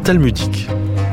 talmudique.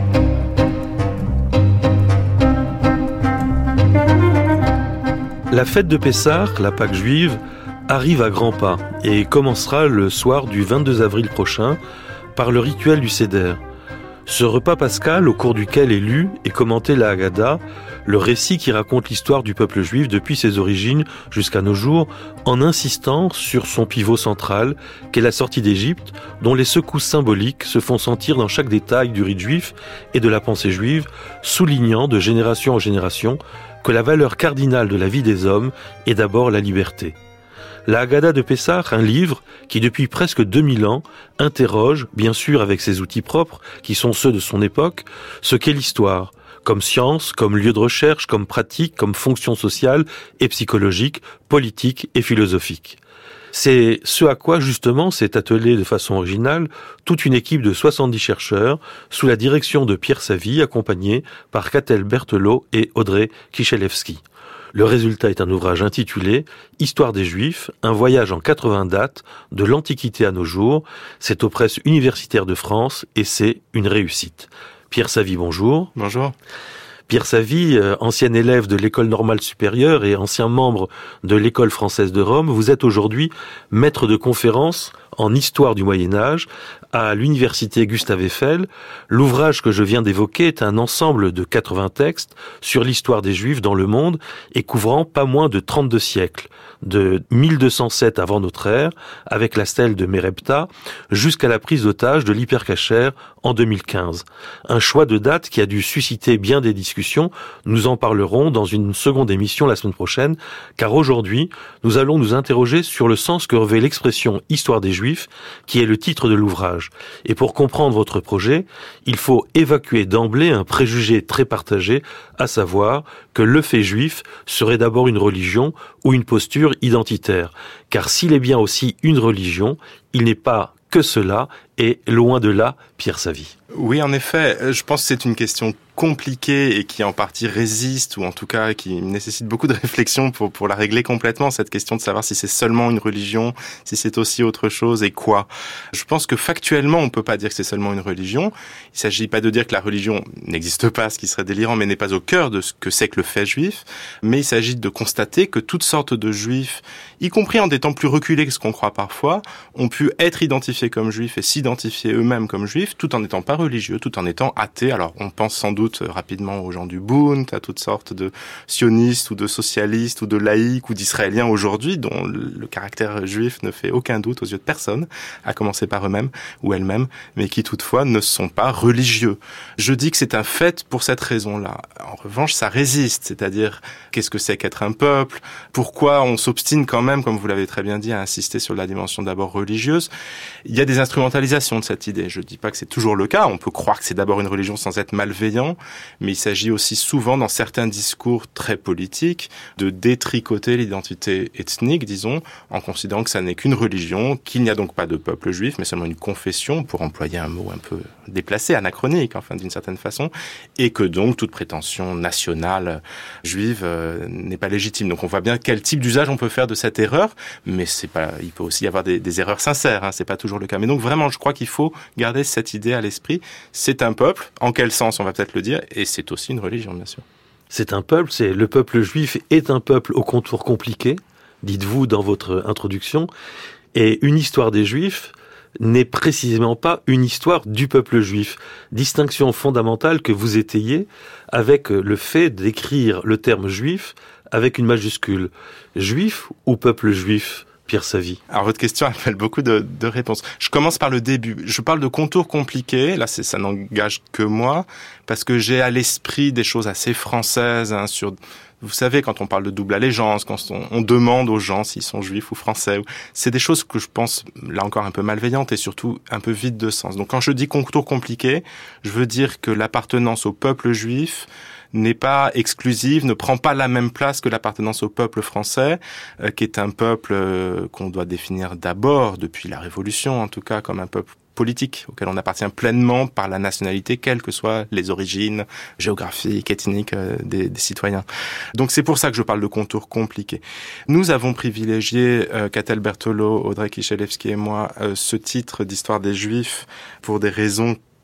La fête de Pessah, la Pâque juive, arrive à grands pas et commencera le soir du 22 avril prochain par le rituel du Seder. Ce repas pascal au cours duquel est lu et commenté la Haggadah, le récit qui raconte l'histoire du peuple juif depuis ses origines jusqu'à nos jours, en insistant sur son pivot central, qu'est la sortie d'Égypte, dont les secousses symboliques se font sentir dans chaque détail du rite juif et de la pensée juive, soulignant de génération en génération que la valeur cardinale de la vie des hommes est d'abord la liberté. La Haggadah de Pessah, un livre qui depuis presque 2000 ans interroge, bien sûr avec ses outils propres, qui sont ceux de son époque, ce qu'est l'histoire, comme science, comme lieu de recherche, comme pratique, comme fonction sociale et psychologique, politique et philosophique. C'est ce à quoi justement s'est attelée de façon originale toute une équipe de 70 chercheurs sous la direction de Pierre Savy, accompagnés par Catel Berthelot et Audrey Kichelewski. Le résultat est un ouvrage intitulé « Histoire des Juifs, un voyage en 80 dates de l'Antiquité à nos jours ». C'est aux presses universitaires de France et c'est une réussite. Pierre Savy, bonjour. Bonjour. Pierre Savy, ancien élève de l'École normale supérieure et ancien membre de l'École française de Rome, vous êtes aujourd'hui maître de conférences en histoire du Moyen-Âge à l'université Gustave Eiffel. L'ouvrage que je viens d'évoquer est un ensemble de 80 textes sur l'histoire des Juifs dans le monde et couvrant pas moins de 32 siècles, de 1207 avant notre ère, avec la stèle de Méreptah, jusqu'à la prise d'otage de l'hypercacher en 2015. Un choix de date qui a dû susciter bien des discussions. Nous en parlerons dans une seconde émission la semaine prochaine, car aujourd'hui, nous allons nous interroger sur le sens que revêt l'expression « Histoire des Juifs », qui est le titre de l'ouvrage. Et pour comprendre votre projet, il faut évacuer d'emblée un préjugé très partagé, à savoir que le fait juif serait d'abord une religion ou une posture identitaire. Car s'il est bien aussi une religion, il n'est pas que cela, et loin de là, Pierre Savy. Oui, en effet, je pense que c'est une question compliquée et qui en partie résiste, ou en tout cas qui nécessite beaucoup de réflexion pour la régler complètement, cette question de savoir si c'est seulement une religion, si c'est aussi autre chose et quoi. Je pense que factuellement, on peut pas dire que c'est seulement une religion. Il s'agit pas de dire que la religion n'existe pas, ce qui serait délirant, mais n'est pas au cœur de ce que c'est que le fait juif. Mais il s'agit de constater que toutes sortes de juifs, y compris en des temps plus reculés que ce qu'on croit parfois, ont pu être identifiés comme juifs et s'identifier eux-mêmes comme juifs, tout en n'étant pas religieux, tout en étant athées. Alors, on pense sans doute rapidement aux gens du Bund, à toutes sortes de sionistes ou de socialistes ou de laïcs ou d'israéliens aujourd'hui, dont le caractère juif ne fait aucun doute aux yeux de personne, à commencer par eux-mêmes ou elles-mêmes, mais qui toutefois ne sont pas religieux. Je dis que c'est un fait pour cette raison-là. En revanche, ça résiste, c'est-à-dire qu'est-ce que c'est qu'être un peuple, pourquoi on s'obstine quand même, comme vous l'avez très bien dit, à insister sur la dimension d'abord religieuse. Il y a des instrumentalisations de cette idée. Je dis pas que c'est toujours le cas, on peut croire que c'est d'abord une religion sans être malveillant, mais il s'agit aussi souvent, dans certains discours très politiques, de détricoter l'identité ethnique, disons, en considérant que ça n'est qu'une religion, qu'il n'y a donc pas de peuple juif, mais seulement une confession, pour employer un mot un peu déplacé, anachronique, enfin, d'une certaine façon, et que donc toute prétention nationale juive n'est pas légitime. Donc on voit bien quel type d'usage on peut faire de cette erreur, mais c'est pas, il peut aussi y avoir des erreurs sincères, hein, c'est pas toujours le cas. Mais donc vraiment, je crois qu'il faut garder cette idée à l'esprit. C'est un peuple, en quel sens on va peut-être le dire, et c'est aussi une religion, bien sûr. C'est un peuple, le peuple juif est un peuple au contour compliqué, dites-vous dans votre introduction, et une histoire des Juifs n'est précisément pas une histoire du peuple juif. Distinction fondamentale que vous étayez avec le fait d'écrire le terme juif avec une majuscule. Juif ou peuple juif ? Pierre Savy. Alors votre question appelle beaucoup de réponses. Je commence par le début. Je parle de contours compliqués. Là, ça n'engage que moi parce que j'ai à l'esprit des choses assez françaises, hein, sur. Vous savez, quand on parle de double allégeance, quand on demande aux gens s'ils sont juifs ou français, c'est des choses que je pense, là encore, un peu malveillantes et surtout un peu vides de sens. Donc quand je dis contours compliqués, je veux dire que l'appartenance au peuple juif n'est pas exclusive, ne prend pas la même place que l'appartenance au peuple français, qui est un peuple qu'on doit définir d'abord, depuis la Révolution en tout cas, comme un peuple politique auquel on appartient pleinement par la nationalité, quelles que soient les origines géographiques, ethniques des citoyens. Donc c'est pour ça que je parle de contours compliqués. Nous avons privilégié, Catel Berthelot, Audrey Kichelewski et moi, ce titre d'Histoire des Juifs pour des raisons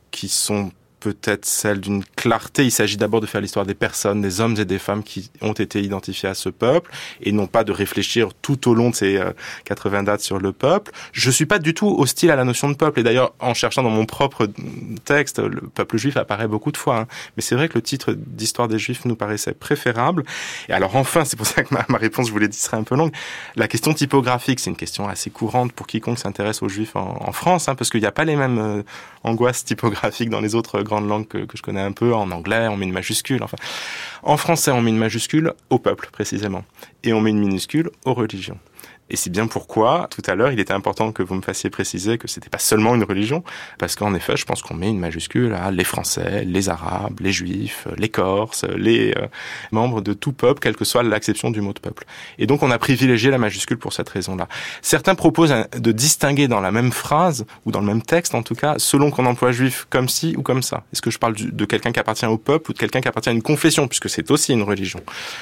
qui sont peut-être celle d'une clarté. Il s'agit d'abord de faire l'histoire des personnes, des hommes et des femmes qui ont été identifiés à ce peuple, et non pas de réfléchir tout au long de ces 80 dates sur le peuple. Je suis pas du tout hostile à la notion de peuple, et d'ailleurs, en cherchant dans mon propre texte, le peuple juif apparaît beaucoup de fois. Mais c'est vrai que le titre d'Histoire des Juifs nous paraissait préférable. Et alors enfin, c'est pour ça que ma réponse, je vous l'ai dit, serait un peu longue. La question typographique, c'est une question assez courante pour quiconque s'intéresse aux Juifs en France, parce qu'il n'y a pas les mêmes angoisses typographiques dans les autres grandes langues que je connais un peu. En anglais, on met une majuscule. Enfin, en français, on met une majuscule au peuple, précisément. Et on met une minuscule aux religions. Et c'est bien pourquoi, tout à l'heure, il était important que vous me fassiez préciser que c'était pas seulement une religion, parce qu'en effet, je pense qu'on met une majuscule à les Français, les Arabes, les Juifs, les Corses, les membres de tout peuple, quelle que soit l'acception du mot de peuple. Et donc, on a privilégié la majuscule pour cette raison-là. Certains proposent de distinguer dans la même phrase, ou dans le même texte en tout cas, selon qu'on emploie juif comme ci ou comme ça. Est-ce que je parle de quelqu'un qui appartient au peuple ou de quelqu'un qui appartient à une confession, puisque c'est aussi une religion.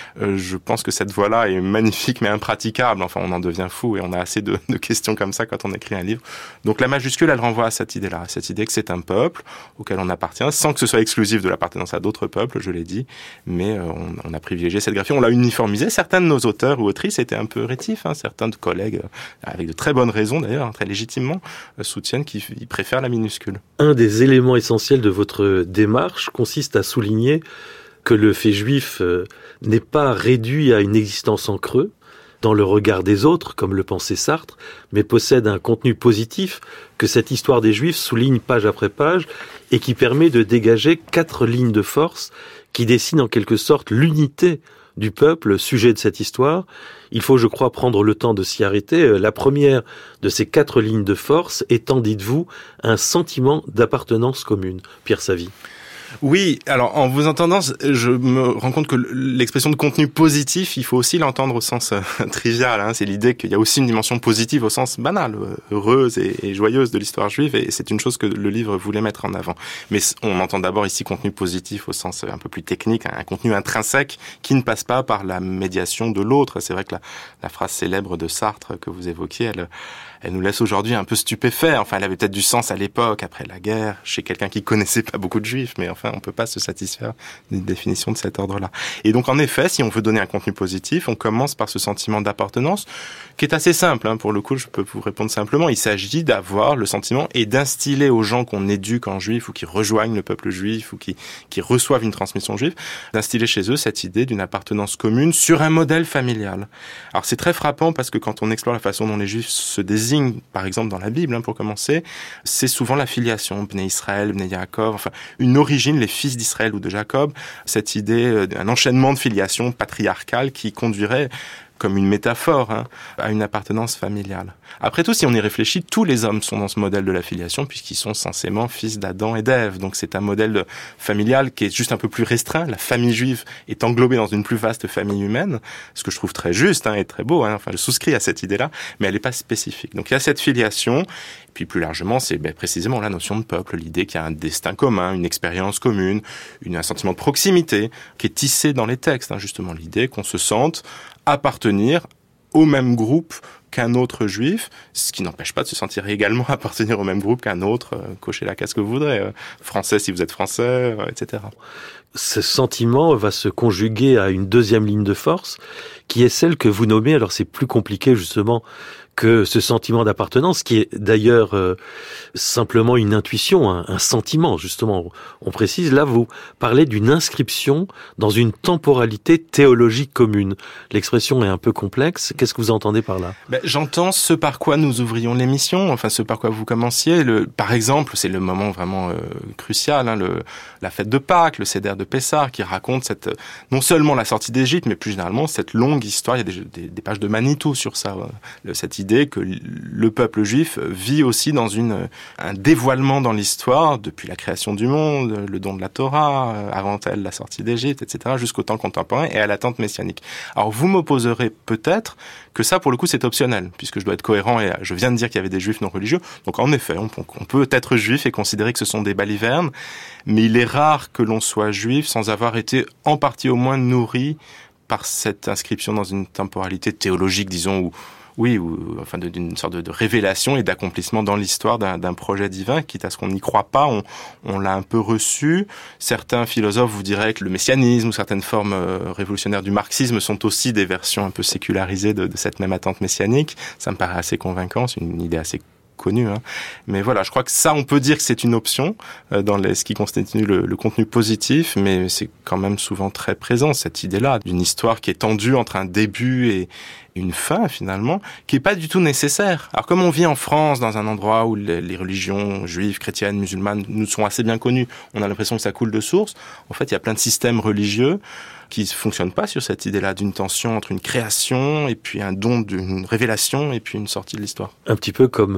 Je pense que cette voie-là est magnifique mais impraticable. Enfin, on en devient fou et on a assez de questions comme ça quand on écrit un livre. Donc la majuscule, elle renvoie à cette idée-là, à cette idée que c'est un peuple auquel on appartient, sans que ce soit exclusif de l'appartenance à d'autres peuples, je l'ai dit, mais on a privilégié cette graphie, on l'a uniformisée. Certains de nos auteurs ou autrices étaient un peu rétifs, certains de collègues, avec de très bonnes raisons d'ailleurs, très légitimement, soutiennent qu'ils préfèrent la minuscule. Un des éléments essentiels de votre démarche consiste à souligner que le fait juif n'est pas réduit à une existence en creux, dans le regard des autres, comme le pensait Sartre, mais possède un contenu positif que cette histoire des Juifs souligne page après page et qui permet de dégager 4 lignes de force qui dessinent en quelque sorte l'unité du peuple, sujet de cette histoire. Il faut, je crois, prendre le temps de s'y arrêter. La première de ces 4 lignes de force étant, dites-vous, un sentiment d'appartenance commune. Pierre Savy. Oui, alors en vous entendant, je me rends compte que l'expression de contenu positif, il faut aussi l'entendre au sens trivial. C'est l'idée qu'il y a aussi une dimension positive au sens banal, heureuse et joyeuse de l'histoire juive, et c'est une chose que le livre voulait mettre en avant. Mais on entend d'abord ici contenu positif au sens un peu plus technique, un contenu intrinsèque qui ne passe pas par la médiation de l'autre. C'est vrai que la phrase célèbre de Sartre que vous évoquiez, elle nous laisse aujourd'hui un peu stupéfaits. Enfin, elle avait peut-être du sens à l'époque, après la guerre, chez quelqu'un qui connaissait pas beaucoup de juifs, mais enfin, on peut pas se satisfaire d'une définition de cet ordre-là. Et donc, en effet, si on veut donner un contenu positif, on commence par ce sentiment d'appartenance, qui est assez simple, pour le coup, je peux vous répondre simplement. Il s'agit d'avoir le sentiment et d'instiller aux gens qu'on éduque en juif, ou qui rejoignent le peuple juif, ou qui reçoivent une transmission juive, d'instiller chez eux cette idée d'une appartenance commune sur un modèle familial. Alors, c'est très frappant parce que quand on explore la façon dont les juifs se désignent, par exemple dans la Bible, pour commencer, c'est souvent la filiation, Bnei Israël, Bnei Yaakov, enfin une origine, les fils d'Israël ou de Jacob, cette idée d'un enchaînement de filiation patriarcale qui conduirait comme une métaphore à une appartenance familiale. Après tout, si on y réfléchit, tous les hommes sont dans ce modèle de la filiation puisqu'ils sont censément fils d'Adam et d'Ève. Donc c'est un modèle familial qui est juste un peu plus restreint. La famille juive est englobée dans une plus vaste famille humaine, ce que je trouve très juste et très beau. Enfin, je souscris à cette idée-là, mais elle n'est pas spécifique. Donc il y a cette filiation. Et puis plus largement, c'est précisément la notion de peuple, l'idée qu'il y a un destin commun, une expérience commune, un sentiment de proximité qui est tissé dans les textes. Justement, l'idée qu'on se sente appartenir au même groupe qu'un autre juif, ce qui n'empêche pas de se sentir également appartenir au même groupe qu'un autre, cochez la case que vous voudrez, français si vous êtes français, etc. Ce sentiment va se conjuguer à une deuxième ligne de force, qui est celle que vous nommez, alors c'est plus compliqué justement que ce sentiment d'appartenance, qui est d'ailleurs simplement une intuition, un sentiment, justement. On précise, là, vous parlez d'une inscription dans une temporalité théologique commune. L'expression est un peu complexe. Qu'est-ce que vous entendez par là ? J'entends ce par quoi nous ouvrions l'émission, enfin ce par quoi vous commenciez. Par exemple, c'est le moment vraiment crucial, la fête de Pâques, le Seder de Pessah, qui raconte non seulement la sortie d'Égypte, mais plus généralement cette longue histoire. Il y a des pages de Manitou sur ça, cette idée que le peuple juif vit aussi dans un dévoilement dans l'histoire, depuis la création du monde, le don de la Torah, avant elle, la sortie d'Égypte, etc., jusqu'au temps contemporain et à l'attente messianique. Alors vous m'opposerez peut-être que ça, pour le coup, c'est optionnel, puisque je dois être cohérent et je viens de dire qu'il y avait des juifs non religieux. Donc en effet, on peut être juif et considérer que ce sont des balivernes, mais il est rare que l'on soit juif sans avoir été en partie au moins nourri par cette inscription dans une temporalité théologique, disons, Oui, ou enfin d'une sorte de révélation et d'accomplissement dans l'histoire d'un projet divin, quitte à ce qu'on n'y croit pas, on l'a un peu reçu. Certains philosophes vous diraient que le messianisme ou certaines formes révolutionnaires du marxisme sont aussi des versions un peu sécularisées de cette même attente messianique. Ça me paraît assez convaincant, c'est une idée assez connue, hein. Mais voilà, je crois que ça, on peut dire que c'est une option dans ce qui constitue le contenu positif, mais c'est quand même souvent très présent, cette idée-là, d'une histoire qui est tendue entre un début et une fin, finalement, qui est pas du tout nécessaire. Alors, comme on vit en France, dans un endroit où les religions juives, chrétiennes, musulmanes nous sont assez bien connues, on a l'impression que ça coule de source. En fait, il y a plein de systèmes religieux qui fonctionnent pas sur cette idée-là d'une tension entre une création et puis un don d'une révélation et puis une sortie de l'histoire. Un petit peu comme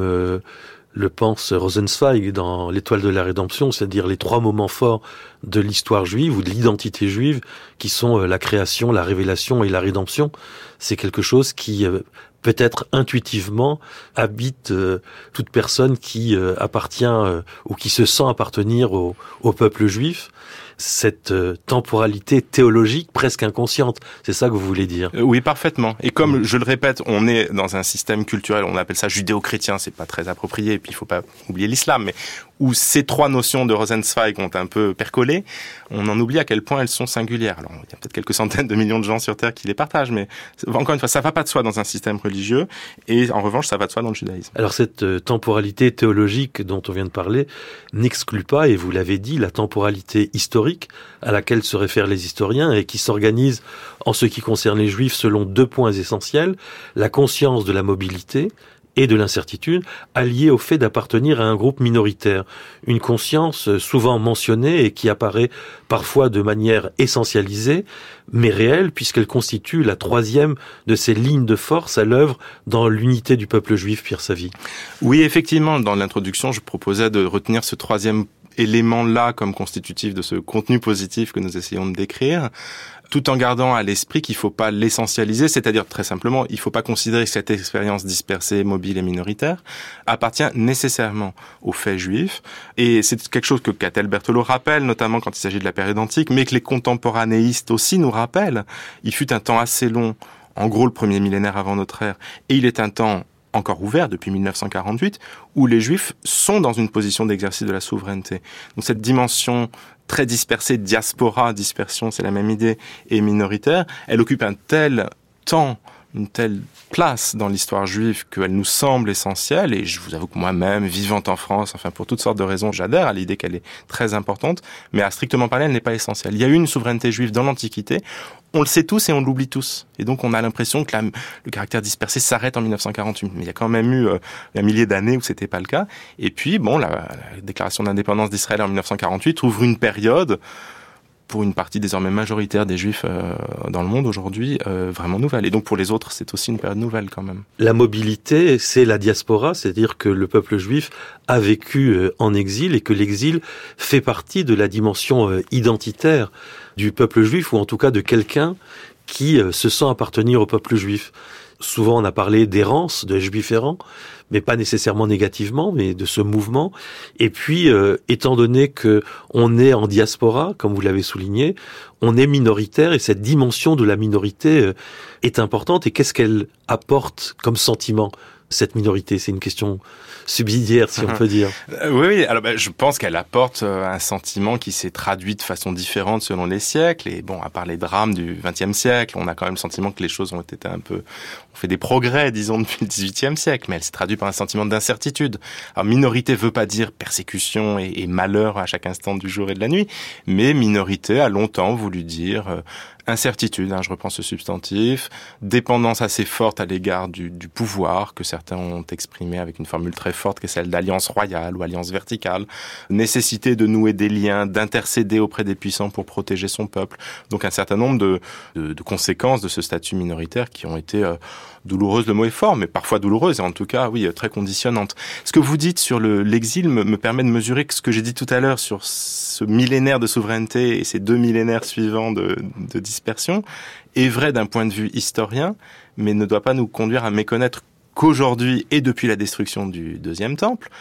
le pense Rosenzweig dans L'Étoile de la Rédemption, c'est-à-dire les 3 moments forts de l'histoire juive ou de l'identité juive qui sont la création, la révélation et la rédemption. C'est quelque chose qui peut-être intuitivement habite toute personne qui appartient ou qui se sent appartenir au peuple juif. Cette temporalité théologique presque inconsciente. C'est ça que vous voulez dire? Oui, parfaitement. Et comme je le répète, on est dans un système culturel, on appelle ça judéo-chrétien, c'est pas très approprié, et puis il faut pas oublier l'islam, mais où ces 3 notions de Rosenzweig ont un peu percolé, on en oublie à quel point elles sont singulières. Alors, il y a peut-être quelques centaines de millions de gens sur Terre qui les partagent, mais encore une fois, ça va pas de soi dans un système religieux, et en revanche, ça va de soi dans le judaïsme. Alors, cette temporalité théologique dont on vient de parler n'exclut pas, et vous l'avez dit, la temporalité historique à laquelle se réfèrent les historiens et qui s'organise en ce qui concerne les Juifs selon 2 points essentiels, la conscience de la mobilité et de l'incertitude, alliée au fait d'appartenir à un groupe minoritaire. Une conscience souvent mentionnée et qui apparaît parfois de manière essentialisée, mais réelle, puisqu'elle constitue la 3e de ces lignes de force à l'œuvre dans l'unité du peuple juif, Pierre Savy. Oui, effectivement, dans l'introduction, je proposais de retenir ce 3e élément-là comme constitutif de ce contenu positif que nous essayons de décrire, tout en gardant à l'esprit qu'il ne faut pas l'essentialiser, c'est-à-dire très simplement, il ne faut pas considérer que cette expérience dispersée, mobile et minoritaire appartient nécessairement aux faits juifs. Et c'est quelque chose que Catel Berthelot rappelle, notamment quand il s'agit de la période antique, mais que les contemporanéistes aussi nous rappellent. Il fut un temps assez long, en gros le 1er millénaire avant notre ère, et il est un temps encore ouvert depuis 1948, où les Juifs sont dans une position d'exercice de la souveraineté. Donc cette dimension très dispersée, diaspora, dispersion, c'est la même idée, et minoritaire, elle occupe un tel temps, une telle place dans l'histoire juive qu'elle nous semble essentielle, et je vous avoue que moi-même, vivant en France, enfin pour toutes sortes de raisons, j'adhère à l'idée qu'elle est très importante, mais à strictement parler, elle n'est pas essentielle. Il y a eu une souveraineté juive dans l'Antiquité, on le sait tous et on l'oublie tous. Et donc on a l'impression que le caractère dispersé s'arrête en 1948. Mais il y a quand même eu un millier d'années où c'était pas le cas. Et puis bon, la déclaration d'indépendance d'Israël en 1948 ouvre une période pour une partie désormais majoritaire des Juifs dans le monde aujourd'hui, vraiment nouvelle. Et donc pour les autres, c'est aussi une période nouvelle quand même. La mobilité, c'est la diaspora, c'est-à-dire que le peuple juif a vécu en exil et que l'exil fait partie de la dimension identitaire du peuple juif, ou en tout cas de quelqu'un qui se sent appartenir au peuple juif. Souvent on a parlé d'errance, de juifs errants, mais pas nécessairement négativement, mais de ce mouvement. Et puis, étant donné que on est en diaspora, comme vous l'avez souligné, on est minoritaire, et cette dimension de la minorité est importante. Et qu'est-ce qu'elle apporte comme sentiment, cette minorité? C'est une question subsidiaire, si on peut dire. Oui, alors je pense qu'elle apporte un sentiment qui s'est traduit de façon différente selon les siècles. Et bon, à part les drames du XXe siècle, on a quand même le sentiment que les choses ont été on fait des progrès, disons, depuis le XVIIIe siècle, mais elle s'est traduite par un sentiment d'incertitude. Alors, minorité veut pas dire persécution et malheur à chaque instant du jour et de la nuit, mais minorité a longtemps voulu dire incertitude, je reprends ce substantif, dépendance assez forte à l'égard du pouvoir, que certains ont exprimé avec une formule très forte, qui est celle d'alliance royale ou alliance verticale, nécessité de nouer des liens, d'intercéder auprès des puissants pour protéger son peuple. Donc un certain nombre de conséquences de ce statut minoritaire qui ont été douloureuses, le mot est fort, mais parfois douloureuses, et en tout cas, oui, très conditionnantes. Ce que vous dites sur l'exil me permet de mesurer que ce que j'ai dit tout à l'heure sur ce millénaire de souveraineté et ces 2 millénaires suivants de dispersion est vrai d'un point de vue historien, mais ne doit pas nous conduire à méconnaître qu'aujourd'hui, et depuis la destruction du Deuxième Temple,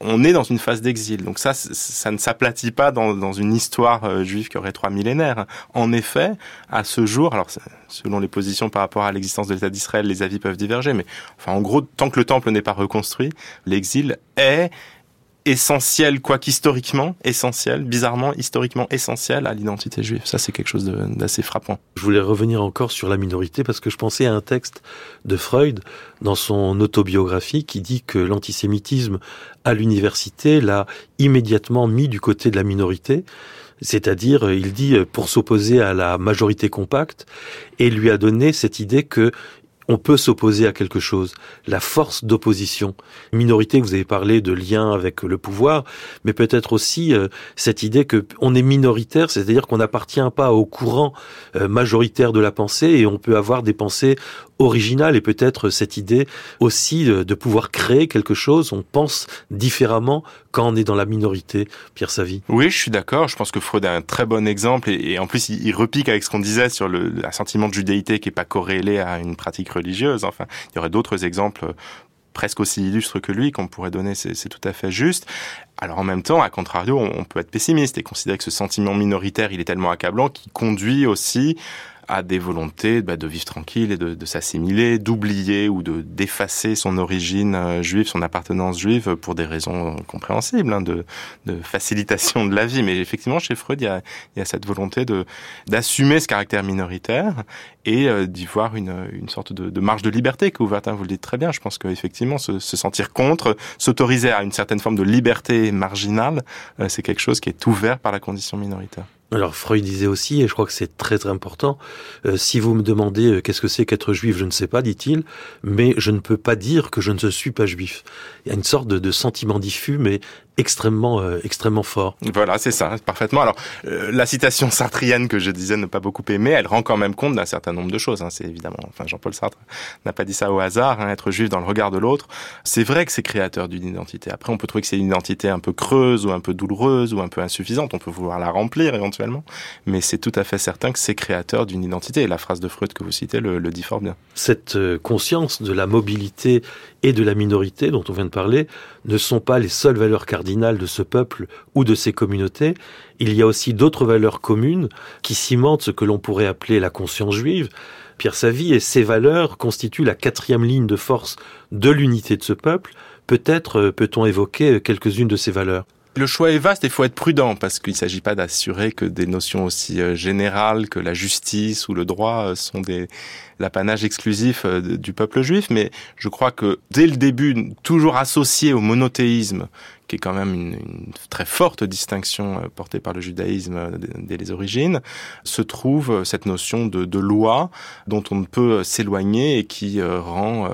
on est dans une phase d'exil. Donc ça ne s'aplatit pas dans une histoire juive qui aurait 3 millénaires. En effet, à ce jour, alors selon les positions par rapport à l'existence de l'État d'Israël, les avis peuvent diverger, mais enfin en gros, tant que le temple n'est pas reconstruit, l'exil est essentiel, quoique historiquement essentiel, bizarrement historiquement essentiel à l'identité juive. Ça, c'est quelque chose d'assez frappant. Je voulais revenir encore sur la minorité parce que je pensais à un texte de Freud dans son autobiographie qui dit que l'antisémitisme à l'université l'a immédiatement mis du côté de la minorité. C'est-à-dire, il dit, pour s'opposer à la majorité compacte, et lui a donné cette idée que on peut s'opposer à quelque chose, la force d'opposition. Minorité, vous avez parlé de lien avec le pouvoir, mais peut-être aussi cette idée que on est minoritaire, c'est-à-dire qu'on n'appartient pas au courant majoritaire de la pensée et on peut avoir des pensées originales et peut-être cette idée aussi de pouvoir créer quelque chose, on pense différemment quand on est dans la minorité. Pierre Savy. Oui, je suis d'accord, je pense que Freud a un très bon exemple et en plus il repique avec ce qu'on disait sur un sentiment de judéité qui est pas corrélé à une pratique religieuse. Enfin, il y aurait d'autres exemples presque aussi illustres que lui qu'on pourrait donner, c'est tout à fait juste. Alors en même temps, à contrario, on peut être pessimiste et considérer que ce sentiment minoritaire, il est tellement accablant qu'il conduit aussi à des volontés de vivre tranquille et de s'assimiler, d'oublier ou d'effacer son origine juive, son appartenance juive pour des raisons compréhensibles, de facilitation de la vie. Mais effectivement, chez Freud, il y a cette volonté d'assumer ce caractère minoritaire et d'y voir une sorte de marge de liberté que Houvertin, vous le dites très bien. Je pense qu'effectivement, se sentir contre, s'autoriser à une certaine forme de liberté marginale, c'est quelque chose qui est ouvert par la condition minoritaire. Alors Freud disait aussi, et je crois que c'est très très important, si vous me demandez qu'est-ce que c'est qu'être juif, je ne sais pas, dit-il, mais je ne peux pas dire que je ne suis pas juif. Il y a une sorte de sentiment diffus, mais extrêmement fort. Voilà, c'est ça, parfaitement. Alors, la citation sartrienne que je disais ne pas beaucoup aimer, elle rend quand même compte d'un certain nombre de choses. C'est évidemment, Jean-Paul Sartre n'a pas dit ça au hasard. Être juif dans le regard de l'autre, c'est vrai que c'est créateur d'une identité. Après, on peut trouver que c'est une identité un peu creuse ou un peu douloureuse ou un peu insuffisante. On peut vouloir la remplir éventuellement, mais c'est tout à fait certain que c'est créateur d'une identité. Et la phrase de Freud que vous citez le dit fort bien. Cette conscience de la mobilité et de la minorité dont on vient de parler ne sont pas les seules valeurs cardinales de ce peuple ou de ces communautés. Il y a aussi d'autres valeurs communes qui cimentent ce que l'on pourrait appeler la conscience juive. Pierre Savy, et ces valeurs constituent la 4e ligne de force de l'unité de ce peuple. Peut-être peut-on évoquer quelques-unes de ces valeurs. Le choix est vaste et il faut être prudent parce qu'il ne s'agit pas d'assurer que des notions aussi générales que la justice ou le droit sont l'apanage exclusif du peuple juif, mais je crois que dès le début, toujours associé au monothéisme, qui est quand même une très forte distinction portée par le judaïsme dès les origines, se trouve cette notion de loi dont on ne peut s'éloigner et qui rend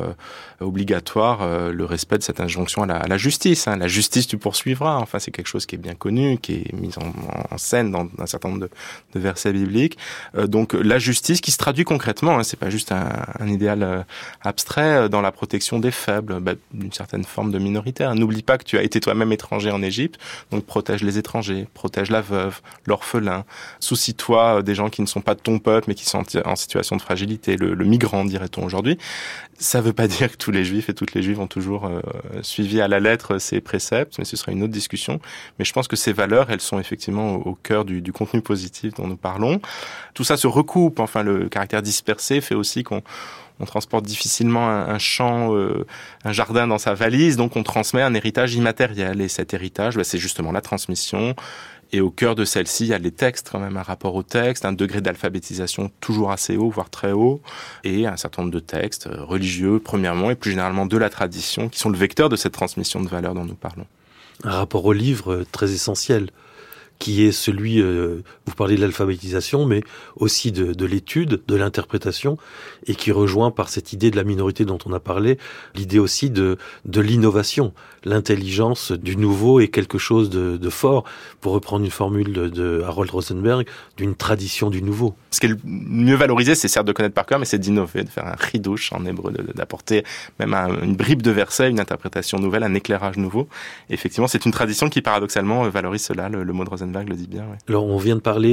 obligatoire le respect de cette injonction à la justice. La justice, tu poursuivras. Enfin, c'est quelque chose qui est bien connu, qui est mis en scène dans un certain nombre de versets bibliques. Donc, la justice qui se traduit concrètement, c'est pas juste un idéal abstrait dans la protection des faibles, d'une certaine forme de minoritaire. N'oublie pas que tu as été toi-même étranger en Égypte, donc protège les étrangers, protège la veuve, l'orphelin, soucie-toi des gens qui ne sont pas de ton peuple mais qui sont en situation de fragilité, le migrant dirait-on aujourd'hui. Ça veut pas dire que tous les juifs et toutes les juives ont toujours suivi à la lettre ces préceptes, mais ce sera une autre discussion. Mais je pense que ces valeurs, elles sont effectivement au cœur du contenu positif dont nous parlons. Tout ça se recoupe, le caractère dispersé fait aussi qu'on transporte difficilement un champ, un jardin dans sa valise, donc on transmet un héritage immatériel. Et cet héritage, c'est justement la transmission. Et au cœur de celle-ci, il y a les textes, quand même, un rapport au texte, un degré d'alphabétisation toujours assez haut, voire très haut, et un certain nombre de textes religieux, premièrement, et plus généralement de la tradition, qui sont le vecteur de cette transmission de valeurs dont nous parlons. Un rapport au livre très essentiel, qui est celui, vous parlez de l'alphabétisation, mais aussi de l'étude, de l'interprétation, et qui rejoint par cette idée de la minorité dont on a parlé, l'idée aussi de l'innovation. L'intelligence du nouveau est quelque chose de fort, pour reprendre une formule de Harold Rosenberg, d'une tradition du nouveau. Ce qui est le mieux valorisé, c'est certes de connaître par cœur, mais c'est d'innover, de faire un chidouche en hébreu, d'apporter même une bribe de verset, une interprétation nouvelle, un éclairage nouveau. Et effectivement, c'est une tradition qui paradoxalement valorise cela. Le mot de Rosenberg le dit bien. Ouais. Alors, on vient de parler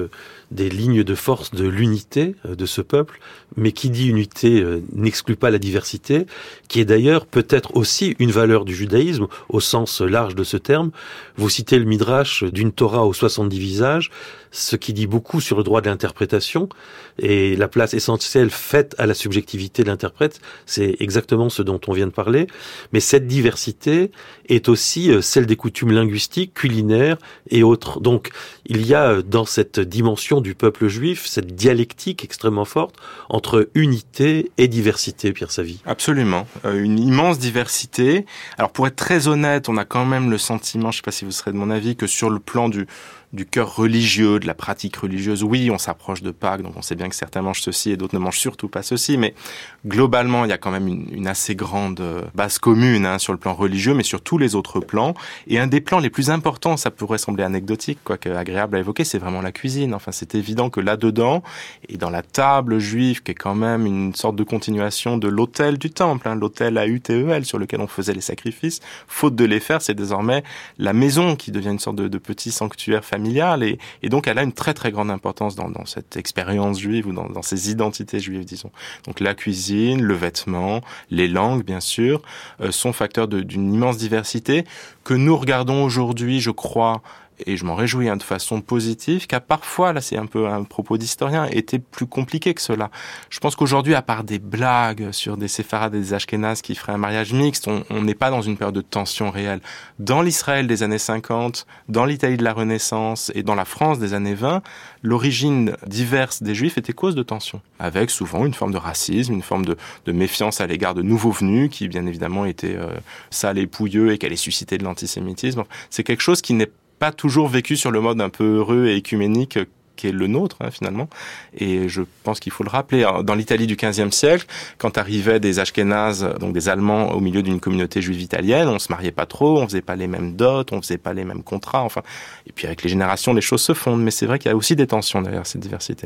des lignes de force de l'unité de ce peuple, mais qui dit unité n'exclut pas la diversité, qui est d'ailleurs peut-être aussi une valeur du judaïsme au sens large de ce terme. Vous citez le Midrash d'une Torah aux 70 visages, ce qui dit beaucoup sur le droit de l'interprétation et la place essentielle faite à la subjectivité de l'interprète, c'est exactement ce dont on vient de parler. Mais cette diversité est aussi celle des coutumes linguistiques, culinaires et autres. Donc il y a dans cette dimension du peuple juif cette dialectique extrêmement forte entre unité et diversité, Pierre Savy. Absolument, une immense diversité. Alors pour être très honnête, on a quand même le sentiment, je ne sais pas si vous serez de mon avis, que sur le plan du cœur religieux, de la pratique religieuse, oui, on s'approche de Pâques, donc on sait bien que certains mangent ceci et d'autres ne mangent surtout pas ceci, mais globalement, il y a quand même une assez grande base commune sur le plan religieux, mais sur tous les autres plans. Et un des plans les plus importants, ça pourrait sembler anecdotique, quoique agréable à évoquer, c'est vraiment la cuisine. Enfin, c'est évident que là-dedans, et dans la table juive, qui est quand même une sorte de continuation de l'autel du temple, l'autel AUTEL sur lequel on faisait les sacrifices, faute de les faire, c'est désormais la maison qui devient une sorte de petit sanctuaire familial. Et donc elle a une très très grande importance dans cette expérience juive ou dans ces identités juives, disons. Donc la cuisine, le vêtement, les langues bien sûr, sont facteurs d'une immense diversité que nous regardons aujourd'hui, je crois, et je m'en réjouis de façon positive, car parfois, là c'est un peu un propos d'historien, était plus compliqué que cela. Je pense qu'aujourd'hui, à part des blagues sur des séfarades et des ashkénazes qui feraient un mariage mixte, on n'est pas dans une période de tension réelle. Dans l'Israël des années 50, dans l'Italie de la Renaissance et dans la France des années 20, l'origine diverse des Juifs était cause de tension, avec souvent une forme de racisme, une forme de méfiance à l'égard de nouveaux venus, qui bien évidemment étaient sales et pouilleux et qui allaient susciter de l'antisémitisme. C'est quelque chose qui n'est pas toujours vécu sur le mode un peu heureux et œcuménique qui est le nôtre finalement, et je pense qu'il faut le rappeler. Dans l'Italie du XVe siècle, quand arrivaient des Ashkénazes, donc des Allemands, au milieu d'une communauté juive italienne, on se mariait pas trop, on faisait pas les mêmes dots, on faisait pas les mêmes contrats, enfin. Et puis avec les générations, les choses se fondent, mais c'est vrai qu'il y a aussi des tensions derrière cette diversité.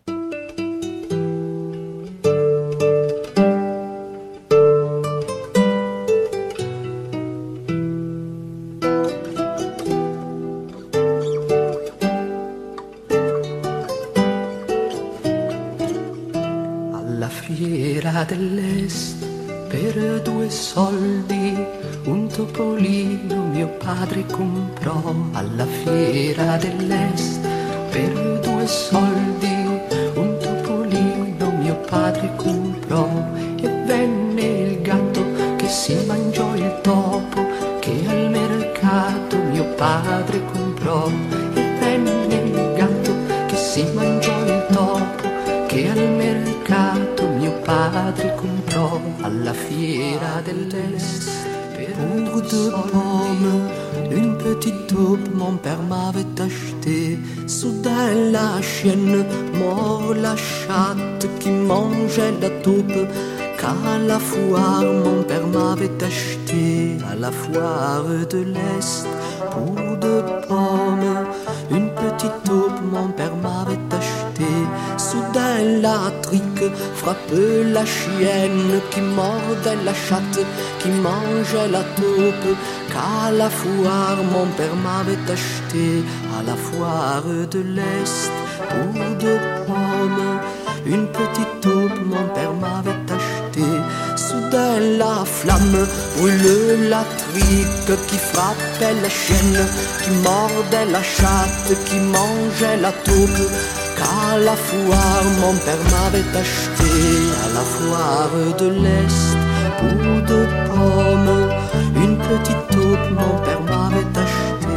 Dell'est per 2 soldi un topolino mio padre comprò alla fiera dell'est. Per 2 soldi un topolino mio padre comprò e venne il gatto che si mangiò il topo che al mercato mio padre comprò. E venne il gatto che si mangiò il topo che al mercato mio padre comprò alla fiera dell'est. Pour 2 pommes, une petite taupe, mon père m'avait acheté. Soudain la chienne mord la chatte qui mangeait la taupe. Qu'à la foire, mon père m'avait acheté à la foire de l'Est. Pour 2 pommes, une petite taupe, mon père m'avait acheté. Soudain la trique frappe la chienne qui mordait la chatte, qui mangeait la taupe. Qu'à la foire, mon père m'avait acheté à la foire de l'Est. Pour 2 pommes, une petite taupe, mon père m'avait acheté. Soudain la flamme brûle la trique qui frappait la chienne, qui mordait la chatte, qui mangeait la taupe. Qu'à la foire, mon père m'avait acheté à la foire de l'Est. Pour 2 pommes, une petite taupe, mon père m'avait acheté.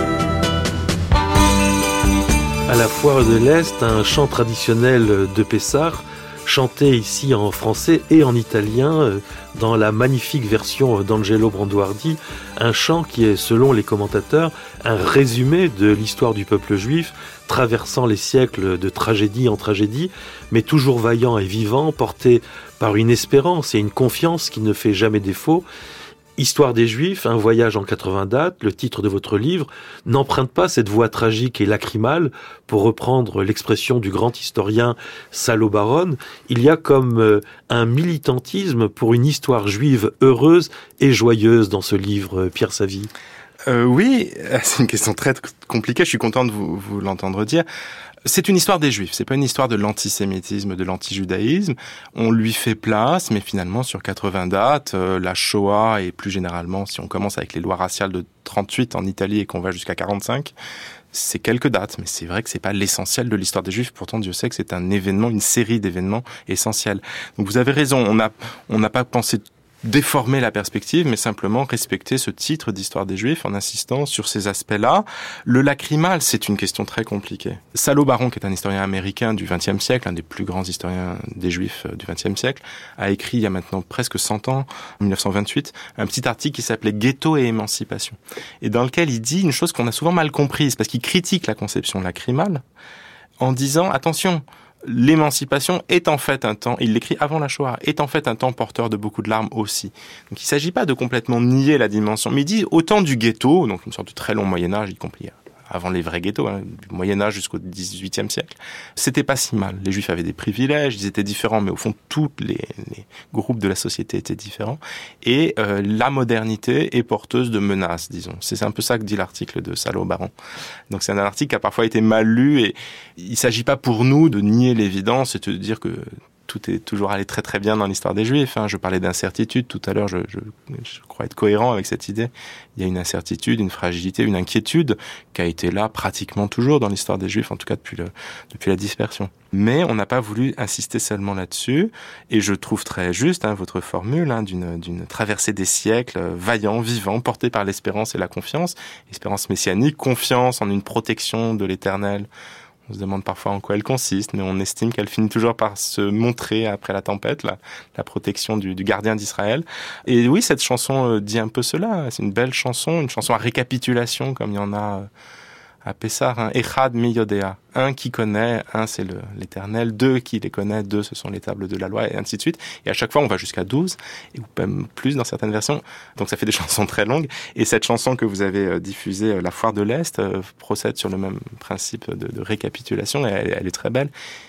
À la foire de l'Est, un chant traditionnel de Pessard, chanté ici en français et en italien, dans la magnifique version d'Angelo Branduardi, un chant qui est, selon les commentateurs, un résumé de l'histoire du peuple juif, traversant les siècles de tragédie en tragédie, mais toujours vaillant et vivant, porté par une espérance et une confiance qui ne fait jamais défaut. Histoire des Juifs, un voyage en 80 dates, le titre de votre livre, n'emprunte pas cette voix tragique et lacrymale, pour reprendre l'expression du grand historien Salo Baron. Il y a comme un militantisme pour une histoire juive heureuse et joyeuse dans ce livre, Pierre Savy. Oui, c'est une question très compliquée, je suis content de vous l'entendre dire. C'est une histoire des Juifs, c'est pas une histoire de l'antisémitisme, de l'antijudaïsme. On lui fait place, mais finalement sur 80 dates, la Shoah et plus généralement, si on commence avec les lois raciales de 38 en Italie et qu'on va jusqu'à 45, c'est quelques dates, mais c'est vrai que c'est pas l'essentiel de l'histoire des Juifs. Pourtant, Dieu sait que c'est un événement, une série d'événements essentiels. Donc vous avez raison, on n'a pas pensé déformer la perspective, mais simplement respecter ce titre d'histoire des Juifs en insistant sur ces aspects-là. Le lacrymal, c'est une question très compliquée. Salo Baron, qui est un historien américain du XXe siècle, un des plus grands historiens des Juifs du XXe siècle, a écrit il y a maintenant presque 100 ans, en 1928, un petit article qui s'appelait « Ghetto et émancipation » et dans lequel il dit une chose qu'on a souvent mal comprise, parce qu'il critique la conception lacrymale en disant « Attention !» L'émancipation est en fait un temps, il l'écrit avant la Shoah, est en fait un temps porteur de beaucoup de larmes aussi. Donc il ne s'agit pas de complètement nier la dimension, mais il dit autant du ghetto, donc une sorte de très long Moyen-Âge, y compris avant les vrais ghettos, du Moyen-Âge jusqu'au XVIIIe siècle, c'était pas si mal. Les Juifs avaient des privilèges, ils étaient différents, mais au fond, tous les groupes de la société étaient différents. Et la modernité est porteuse de menaces, disons. C'est un peu ça que dit l'article de Salo Baron. Donc c'est un article qui a parfois été mal lu, et il s'agit pas pour nous de nier l'évidence et de dire que tout est toujours allé très très bien dans l'histoire des Juifs. Je parlais d'incertitude tout à l'heure, je crois être cohérent avec cette idée. Il y a une incertitude, une fragilité, une inquiétude qui a été là pratiquement toujours dans l'histoire des Juifs, en tout cas depuis la dispersion. Mais on n'a pas voulu insister seulement là-dessus, et je trouve très juste votre formule d'une traversée des siècles, vaillant, vivant, porté par l'espérance et la confiance, espérance messianique, confiance en une protection de l'Éternel. On se demande parfois en quoi elle consiste, mais on estime qu'elle finit toujours par se montrer après la tempête, la protection du gardien d'Israël. Et oui, cette chanson dit un peu cela. C'est une belle chanson, une chanson à récapitulation, comme il y en a à Pessah. Echad mi yodea. Un qui connaît, un c'est l'Éternel, deux qui les connaît, deux ce sont les tables de la loi, et ainsi de suite. Et à chaque fois, on va jusqu'à 12, ou même plus dans certaines versions. Donc ça fait des chansons très longues. Et cette chanson que vous avez diffusée, La Foire de l'Est, procède sur le même principe de récapitulation, et elle est très belle.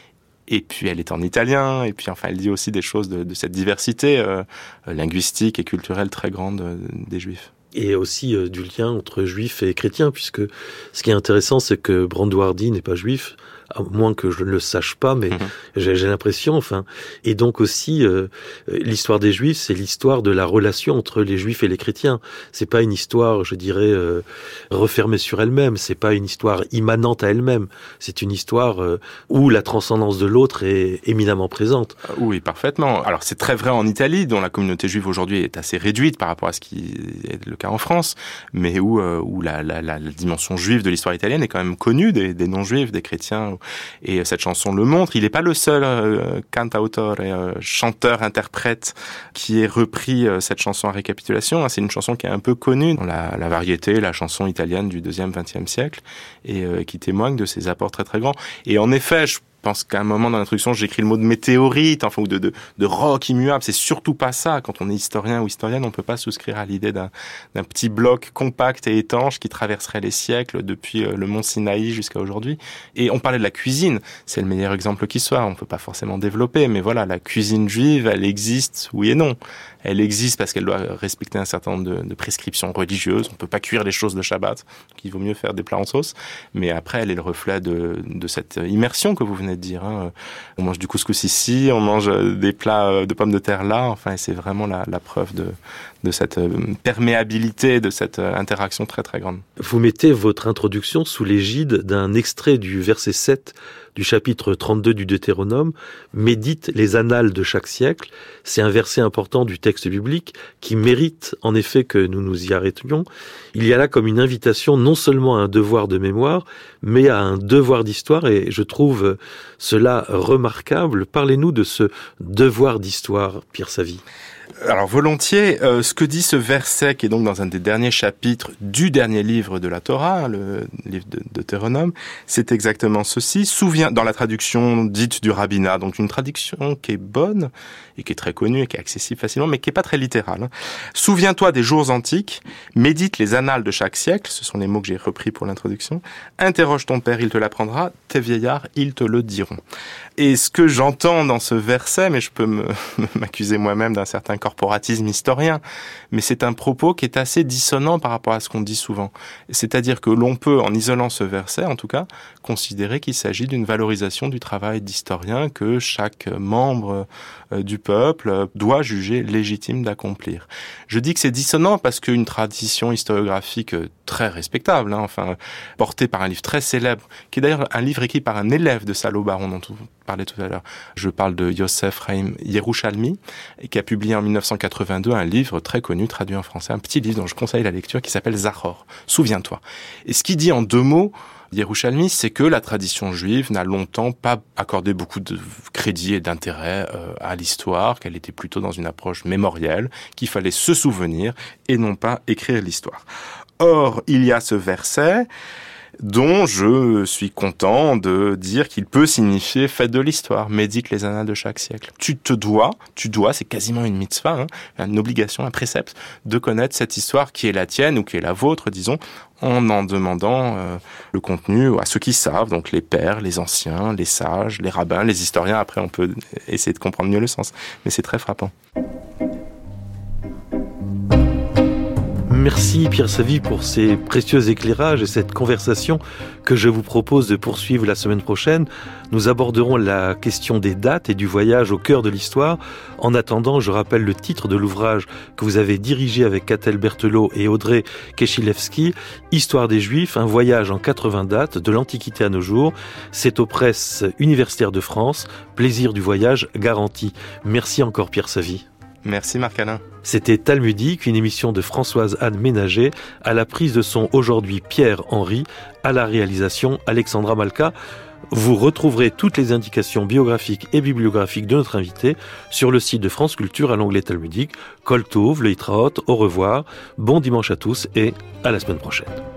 Et puis elle est en italien, et puis enfin elle dit aussi des choses de cette diversité linguistique et culturelle très grande des Juifs. Et aussi du lien entre juifs et chrétiens, puisque ce qui est intéressant, c'est que Brando Hardy n'est pas juif, à moins que je ne le sache pas, mais j'ai l'impression, Et donc aussi, l'histoire des Juifs, c'est l'histoire de la relation entre les Juifs et les chrétiens. C'est pas une histoire, je dirais, refermée sur elle-même. C'est pas une histoire immanente à elle-même. C'est une histoire où la transcendance de l'autre est éminemment présente. Oui, parfaitement. Alors c'est très vrai en Italie, dont la communauté juive aujourd'hui est assez réduite par rapport à ce qui est le cas en France, mais où la dimension juive de l'histoire italienne est quand même connue des non-juifs, des chrétiens. Et cette chanson le montre. Il n'est pas le seul cantauteur et chanteur-interprète qui ait repris cette chanson à récapitulation. C'est une chanson qui est un peu connue dans la variété, la chanson italienne du 2e, 20e siècle, et qui témoigne de ses apports très très grands. Et en effet, je pense qu'à un moment dans l'introduction, j'écris le mot de météorite, ou de roc immuable. C'est surtout pas ça. Quand on est historien ou historienne, on peut pas souscrire à l'idée d'un petit bloc compact et étanche qui traverserait les siècles depuis le mont Sinaï jusqu'à aujourd'hui. Et on parlait de la cuisine. C'est le meilleur exemple qui soit. On peut pas forcément développer, mais voilà, la cuisine juive, elle existe, oui et non. Elle existe parce qu'elle doit respecter un certain nombre de prescriptions religieuses. On peut pas cuire les choses de Shabbat, donc il vaut mieux faire des plats en sauce. Mais après, elle est le reflet de cette immersion que vous venez de dire. On mange du couscous ici, on mange des plats de pommes de terre là. Et c'est vraiment la preuve de cette perméabilité, de cette interaction très très grande. Vous mettez votre introduction sous l'égide d'un extrait du verset 7 du chapitre 32 du Deutéronome, médite les annales de chaque siècle. C'est un verset important du texte biblique qui mérite en effet que nous nous y arrêtions. Il y a là comme une invitation non seulement à un devoir de mémoire, mais à un devoir d'histoire, et je trouve cela remarquable. Parlez-nous de ce devoir d'histoire, Pierre Savy. Alors volontiers, ce que dit ce verset qui est donc dans un des derniers chapitres du dernier livre de la Torah, le livre de Deutéronome, c'est exactement ceci. Dans la traduction dite du rabbinat, donc une traduction qui est bonne et qui est très connue et qui est accessible facilement, mais qui est pas très littérale. Souviens-toi des jours antiques, médite les annales de chaque siècle, ce sont les mots que j'ai repris pour l'introduction, interroge ton père, il te l'apprendra, tes vieillards, ils te le diront. Et ce que j'entends dans ce verset, mais je peux m'accuser moi-même d'un certain corporatisme historien, mais c'est un propos qui est assez dissonant par rapport à ce qu'on dit souvent. C'est-à-dire que l'on peut, en isolant ce verset, en tout cas, considérer qu'il s'agit d'une valorisation du travail d'historien que chaque membre du peuple doit juger légitime d'accomplir. Je dis que c'est dissonant parce qu'une tradition historiographique très respectable, portée par un livre très célèbre, qui est d'ailleurs un livre écrit par un élève de Salo Baron dont on parlait tout à l'heure. Je parle de Yosef Chaim Yerushalmi, qui a publié en 1982 un livre très connu, traduit en français, un petit livre dont je conseille la lecture, qui s'appelle Zachor, souviens-toi. Et ce qu'il dit en 2 mots, Yerushalmi, c'est que la tradition juive n'a longtemps pas accordé beaucoup de crédit et d'intérêt à l'histoire, qu'elle était plutôt dans une approche mémorielle, qu'il fallait se souvenir et non pas écrire l'histoire. Or, il y a ce verset dont je suis content de dire qu'il peut signifier fête de l'histoire, médite les annales de chaque siècle. Tu dois, c'est quasiment une mitzvah, une obligation, un précepte, de connaître cette histoire qui est la tienne ou qui est la vôtre, disons, en demandant le contenu à ceux qui savent, donc les pères, les anciens, les sages, les rabbins, les historiens. Après, on peut essayer de comprendre mieux le sens, mais c'est très frappant. Merci Pierre Savy pour ces précieux éclairages et cette conversation que je vous propose de poursuivre la semaine prochaine. Nous aborderons la question des dates et du voyage au cœur de l'histoire. En attendant, je rappelle le titre de l'ouvrage que vous avez dirigé avec Catel Berthelot et Audrey Keshilevski, Histoire des Juifs, un voyage en 80 dates de l'Antiquité à nos jours. C'est aux presses universitaires de France. Plaisir du voyage garanti. Merci encore Pierre Savy. Merci Marc-Alain. C'était Talmudique, une émission de Françoise-Anne Ménager, à la prise de son aujourd'hui Pierre-Henry, à la réalisation Alexandra Malka. Vous retrouverez toutes les indications biographiques et bibliographiques de notre invité sur le site de France Culture à l'onglet Talmudique. Kol Tov, le Hitraot, au revoir, bon dimanche à tous et à la semaine prochaine.